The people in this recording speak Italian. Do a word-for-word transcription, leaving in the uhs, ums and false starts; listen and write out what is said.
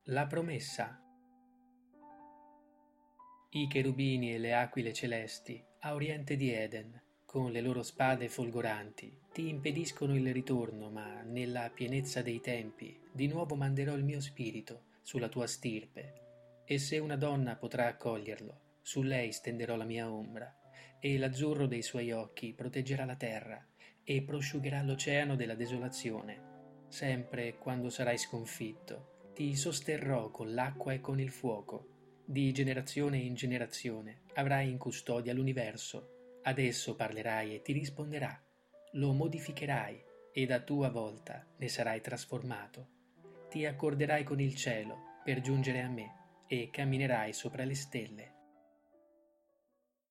La promessa. I cherubini e le aquile celesti, a oriente di Eden, con le loro spade folgoranti, ti impediscono il ritorno, ma nella pienezza dei tempi, di nuovo manderò il mio spirito sulla tua stirpe, e se una donna potrà accoglierlo, su lei stenderò la mia ombra, e l'azzurro dei suoi occhi proteggerà la terra, e prosciugherà l'oceano della desolazione. Sempre quando sarai sconfitto, ti sosterrò con l'acqua e con il fuoco. Di generazione in generazione avrai in custodia l'universo. Ad esso parlerai e ti risponderà. Lo modificherai ed a tua volta ne sarai trasformato. Ti accorderai con il cielo per giungere a me e camminerai sopra le stelle.